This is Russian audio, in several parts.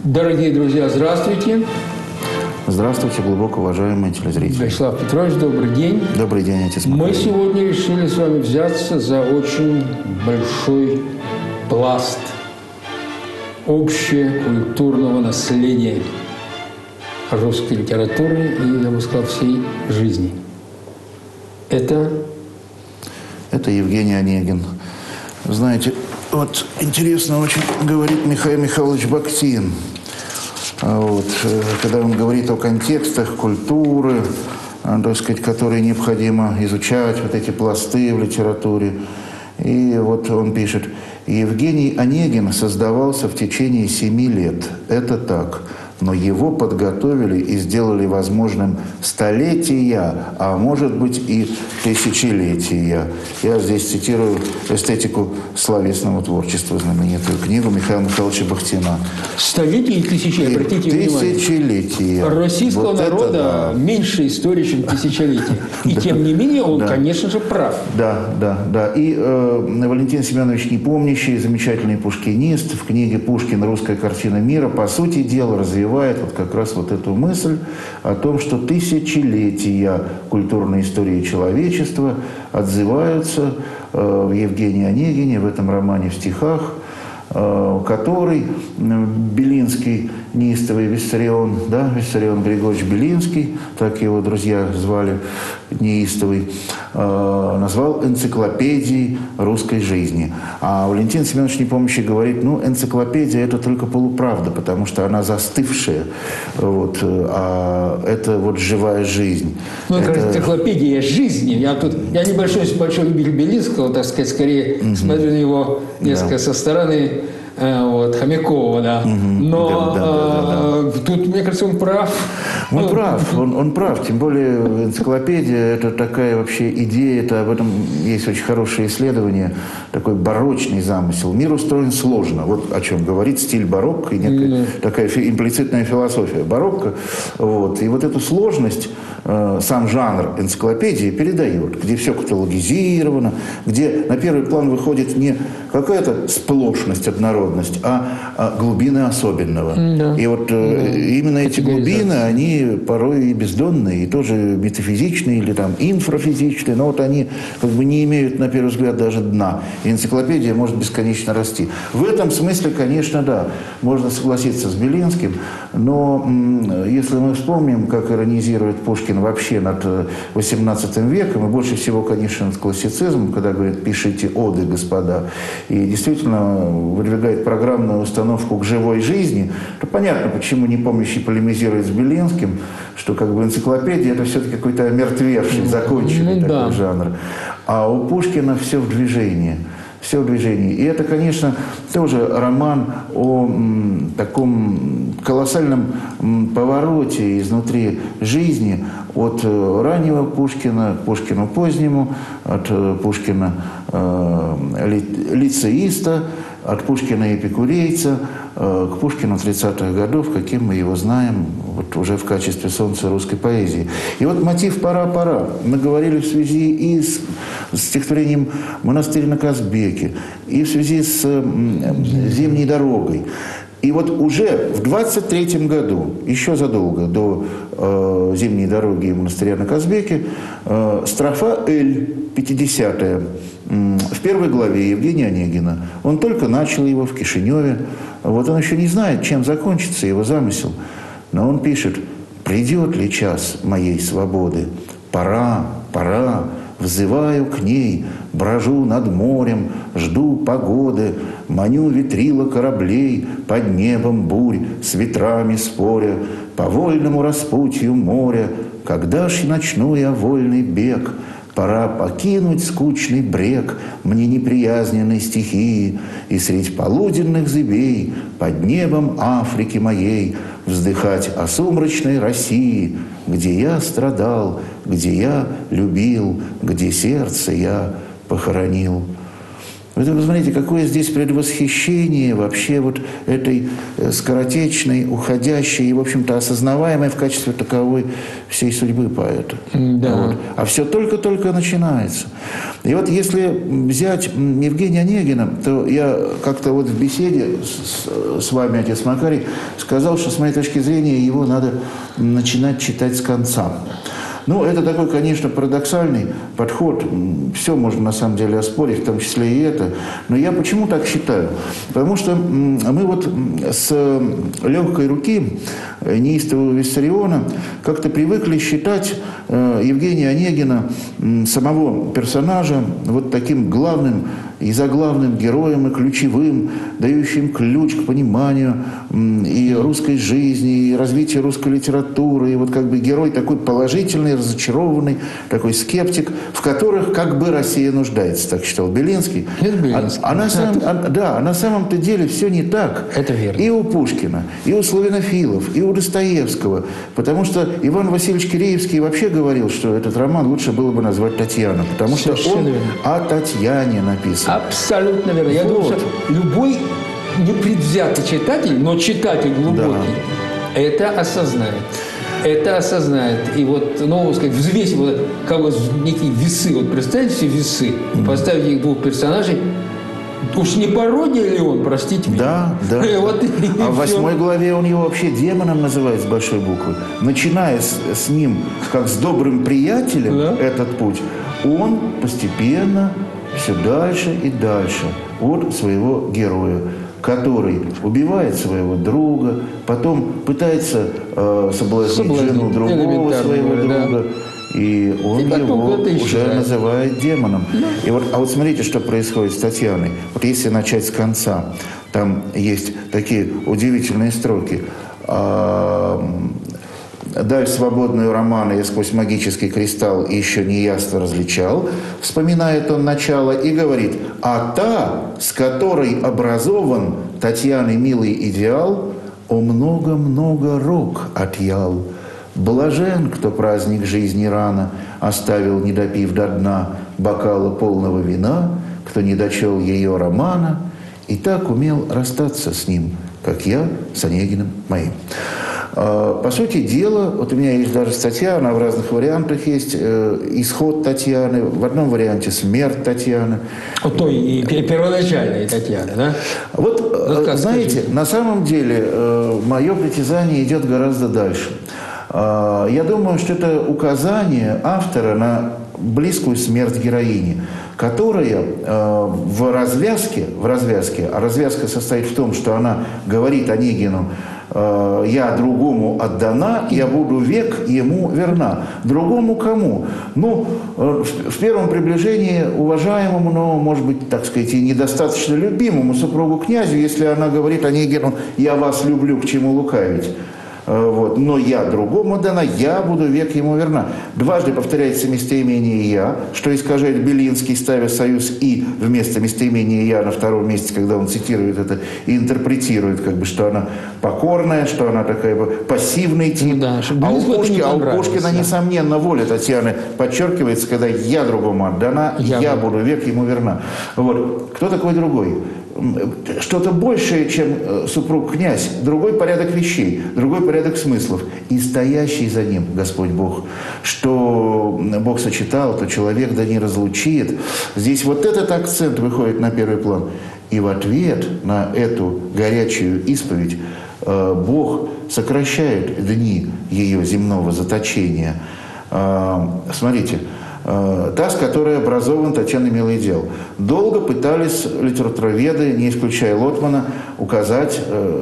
Дорогие друзья, здравствуйте. Здравствуйте, глубоко уважаемые телезрители. Вячеслав Петрович, добрый день. Добрый день, отец Макарий. Мы сегодня решили с вами взяться за очень большой пласт общекультурного наследия русской литературы и, я бы сказал, всей жизни. Это Евгений Онегин. Знаете, вот интересно очень говорит Михаил Михайлович Бахтин. Вот, когда он говорит о контекстах культуры, так сказать, которые необходимо изучать, вот эти пласты в литературе. И вот он пишет: Евгений Онегин создавался в течение 7 лет. Это так. Но его подготовили и сделали возможным столетия, а может быть и тысячелетия. Я здесь цитирую эстетику словесного творчества, знаменитую книгу Михаила Михайловича Бахтина. Столетия и тысячелетия, обратите внимание. Тысячелетия. Российского вот народа меньше истории, чем тысячелетия. И тем не менее он, конечно же, прав. Да. И Валентин Семенович Непомнящий, замечательный пушкинист, в книге «Пушкин. Русская картина мира» по сути дела развивает вот как раз вот эту мысль о том, что тысячелетия культурной истории человечества отзываются в Евгении Онегине, в этом романе в стихах, который Белинский, неистовый Виссарион, да, Виссарион Григорьевич Белинский, так его друзья звали, неистовый, назвал энциклопедией русской жизни. А Валентин Семенович Непомнящий говорит: энциклопедия – это только полуправда, потому что она застывшая, вот, а это вот живая жизнь. Это энциклопедия жизни. Я большой любитель Белинского, так сказать, скорее смотрю на него несколько со стороны Хомякова, да. Но тут, мне кажется, он прав. Он прав. Тем более энциклопедия – это такая вообще идея, это об этом есть очень хорошее исследование, такой барочный замысел. Мир устроен сложно. Вот о чем говорит стиль барокко и некая такая имплицитная философия барокко. Вот. И вот эту сложность сам жанр энциклопедии передает, где все каталогизировано, где на первый план выходит не какая-то сплошность, однородность, а глубины особенного. Да. И вот именно эти глубины, они порой и бездонные, и тоже метафизичные или там инфрафизичные, но вот они как бы не имеют, на первый взгляд, даже дна. И энциклопедия может бесконечно расти. В этом смысле, конечно, да, можно согласиться с Белинским, но если мы вспомним, как иронизирует Пушкин вообще над XVIII веком, и больше всего, конечно, над классицизмом, когда говорит: пишите оды, господа, и действительно выдвигает программную установку к живой жизни, то понятно, почему Непомнящий полемизирует с Белинским, что как бы энциклопедия – это все-таки какой-то омертвевший, законченный такой жанр. А у Пушкина все в движении. Все в движении. И это, конечно, тоже роман о таком колоссальном повороте изнутри жизни от раннего Пушкина к Пушкину позднему, от Пушкина лицеиста, от Пушкина эпикурейца к Пушкину 30-х годов, каким мы его знаем вот уже в качестве солнца русской поэзии. И вот мотив «Пора-пора» мы говорили в связи и с стихотворением «Монастырь на Казбеке», и в связи с «Зимней дорогой». И вот уже в 23-м году, еще задолго до «Зимней дороги» и «Монастыря на Казбеке», строфа «Эль», 50-я, в первой главе Евгения Онегина. Он только начал его в Кишиневе. Вот он еще не знает, чем закончится его замысел. Но он пишет: «Придет ли час моей свободы? Пора, пора, взываю к ней, брожу над морем, жду погоды, маню ветрила кораблей под небом бурь, с ветрами споря, по вольному распутью моря, когда ж начну я вольный бег? Пора покинуть скучный брег мне неприязненной стихии и средь полуденных зыбей под небом Африки моей вздыхать о сумрачной России, где я страдал, где я любил, где сердце я похоронил». Вы посмотрите, какое здесь предвосхищение вообще вот этой скоротечной, уходящей и, в общем-то, осознаваемой в качестве таковой всей судьбы поэта. Да. Вот. А все только-только начинается. И вот если взять Евгения Онегина, то я как-то вот в беседе с вами, отец Макарий, сказал, что с моей точки зрения его надо начинать читать с конца. Ну, это такой, конечно, парадоксальный подход. Все можно, на самом деле, оспорить, в том числе и это. Но я почему так считаю? Потому что мы вот с легкой руки неистового Виссариона как-то привыкли считать Евгения Онегина, самого персонажа, вот таким главным и заглавным героем, и ключевым, дающим ключ к пониманию и русской жизни, и развитию русской литературы, и вот как бы герой такой положительный, разочарованный, такой скептик, в которых как бы Россия нуждается, так считал Белинский. Это Белинский. А на самом-то деле все не так. Это верно. И у Пушкина, и у славянофилов, и у Достоевского, потому что Иван Васильевич Киреевский вообще говорил, что этот роман лучше было бы назвать «Татьяна», потому что он о Татьяне написан. Абсолютно верно. Я думаю, что любой непредвзятый читатель, но читатель глубокий, это осознает. Это осознает. И вот, ну, сказать, взвесить, вот, как вот некие весы. Вот представьте себе весы, поставить их двух персонажей. Уж не пародия ли он, простите меня? Да. Вот, а в 8 главе он его вообще демоном называет с большой буквы. Начиная с ним, как с добрым приятелем, этот путь, он постепенно все дальше и дальше от своего героя, который убивает своего друга, потом пытается соблазнить жену другого своего друга. И он его уже называет демоном. И вот, а вот смотрите, что происходит с Татьяной. Вот если начать с конца, там есть такие удивительные строки. «Даль свободную романа я сквозь магический кристалл еще неясно различал», вспоминает он начало и говорит: «А та, с которой образован Татьяны милый идеал, о много-много рок отъял. Блажен, кто праздник жизни рано оставил, не допив до дна бокала полного вина, кто не дочел ее романа и так умел расстаться с ним, как я с Онегиным моим». По сути дела, вот у меня есть даже статья, она в разных вариантах есть. Исход Татьяны, в одном варианте смерть Татьяны. Вот той и первоначальной Татьяны, да? Вот, знаете, на самом деле мое притязание идет гораздо дальше. Я думаю, что это указание автора на близкую смерть героини, которая в развязке, а развязка состоит в том, что она говорит Онегину: «Я другому отдана, я буду век ему верна». Другому кому? Ну, в первом приближении уважаемому, но, может быть, так сказать, и недостаточно любимому супругу князю, если она говорит Онегину: «Я вас люблю, к чему лукавить». Вот. «Но я другому дана, я буду век ему верна». Дважды повторяется местоимение «я», что искажает Белинский, ставя союз «и» вместо местоимения «я» на втором месте, когда он цитирует это и интерпретирует, как бы, что она покорная, что она такая пассивный тип. Да, а у Пушкина, несомненно, воля Татьяны подчеркивается, когда «я другому отдана, я буду век ему верна». Вот. Кто такой другой? Что-то большее, чем супруг-князь, другой порядок вещей, другой порядок смыслов. И стоящий за ним Господь Бог. Что Бог сочетал, то человек да не разлучит. Здесь вот этот акцент выходит на первый план. И в ответ на эту горячую исповедь Бог сокращает дни ее земного заточения. Смотрите. Та, с которой образован Татьяна милый идеал. Долго пытались литературоведы, не исключая Лотмана, указать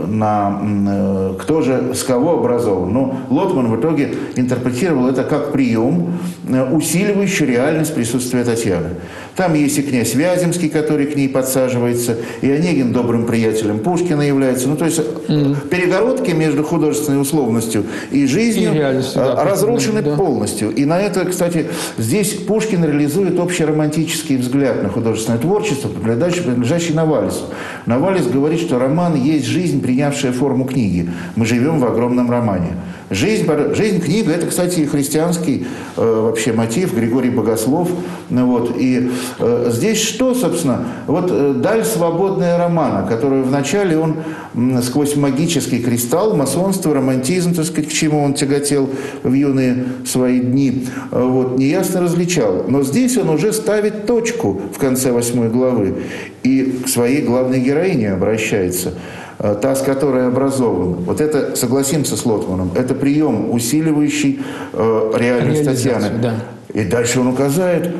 на кто же, с кого образован. Но Лотман в итоге интерпретировал это как прием, усиливающий реальность присутствия Татьяны. Там есть и князь Вяземский, который к ней подсаживается, и Онегин добрым приятелем Пушкина является. Ну, то есть перегородки между художественной условностью и жизнью разрушены полностью. И на это, кстати, здесь Пушкин реализует общеромантический взгляд на художественное творчество, принадлежащий Навалису. Навалис говорит, что роман есть жизнь, принявшая форму книги. Мы живем в огромном романе. Жизнь книга – это, кстати, христианский вообще мотив, Григорий Богослов. Вот. И здесь что, собственно? Вот даль свободная романа, которую вначале он сквозь магический кристалл, масонство, романтизм, так сказать, к чему он тяготел в юные свои дни, вот, неясно различал. Но здесь он уже ставит точку в конце 8 главы и к своей главной героине обращается. Та, с которой образован. Вот это, согласимся с Лотманом, это прием, усиливающий реальность Татьяны. Да. И дальше он указывает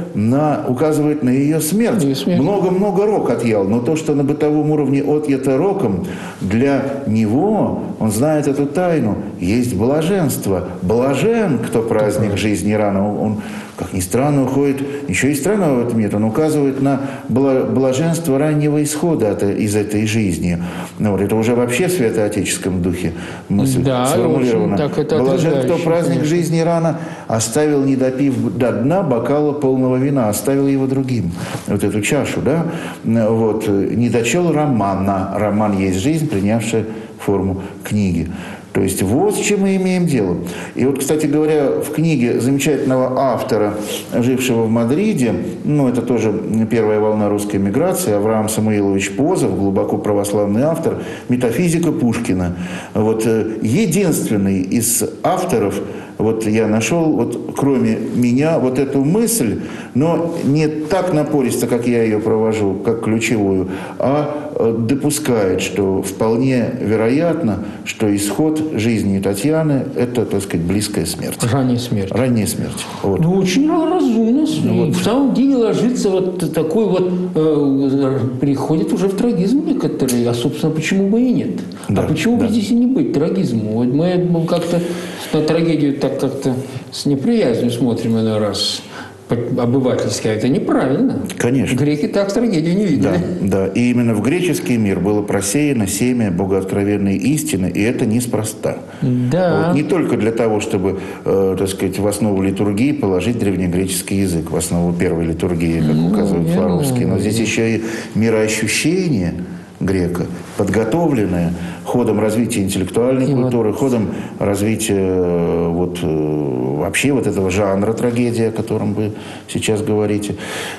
на ее смерть. Много-много рок отъял. Но то, что на бытовом уровне отъято роком, для него, он знает эту тайну, есть блаженство. Блажен, кто праздник жизни рано. Он, как ни странно, уходит, ничего и странного в этом нет, он указывает на блаженство раннего исхода из этой жизни. Ну, вот, это уже вообще в святоотеческом духе мысль сформулирована. Блажен, кто праздник жизни рано оставил, не допив до дна бокала полного вина, оставил его другим. Вот эту чашу, да? Вот, не дочел романа. Роман есть жизнь, принявшая форму книги. То есть вот с чем мы имеем дело. И вот, кстати говоря, в книге замечательного автора, жившего в Мадриде, ну, это тоже первая волна русской миграции, Авраам Самуилович Позов, глубоко православный автор, «Метафизика Пушкина». Вот единственный из авторов, вот я нашел, вот кроме меня, вот эту мысль, но не так напористо, как я ее провожу, как ключевую, а допускает, что вполне вероятно, что исход жизни Татьяны – это, так сказать, близкая смерть. Ранняя смерть. Ранняя смерть. Вот. Ну, очень разумно. Вот. В самом деле ложится вот такой вот, приходит уже в трагизм некоторые, а, собственно, почему бы и нет? Да, а почему бы здесь и не быть трагизму? Вот мы как-то на трагедию так как-то с неприязнью смотрим иной раз. Обывательски, а это неправильно. Конечно. Греки так трагедию не видели. Да, и именно в греческий мир было просеяно семя богооткровенной истины, и это неспроста. Да. Вот не только для того, чтобы, так сказать, в основу литургии положить древнегреческий язык, в основу первой литургии, как указывает Флоровский, но здесь еще и мироощущение грека, подготовленное ходом развития интеллектуальной культуры, ходом развития вообще вот этого жанра трагедии, о котором вы сейчас говорите.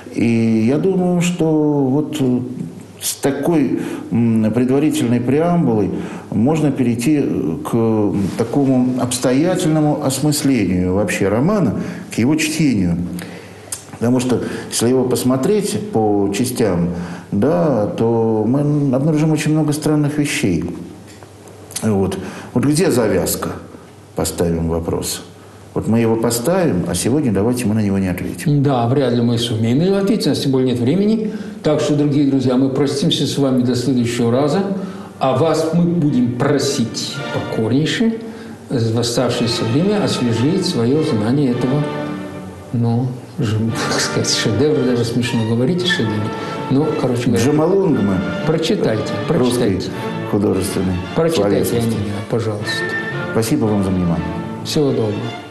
И я думаю, что вот с такой предварительной преамбулой можно перейти к такому обстоятельному осмыслению вообще романа, к его чтению. Потому что, если его посмотреть по частям, да, то мы обнаружим очень много странных вещей. Вот где завязка? Поставим вопрос. Вот мы его поставим, а сегодня давайте мы на него не ответим. Да, вряд ли мы сумеем на него ответить, тем более нет времени. Так что, дорогие друзья, мы простимся с вами до следующего раза. А вас мы будем просить покорнейше в оставшееся время освежить свое знание этого, так сказать, шедевр, даже смешно говорить о шедевре. Ну, короче говоря. Джамалунгма. Прочитайте. Русский художественный. Прочитайте, Онегина, пожалуйста. Спасибо вам за внимание. Всего доброго.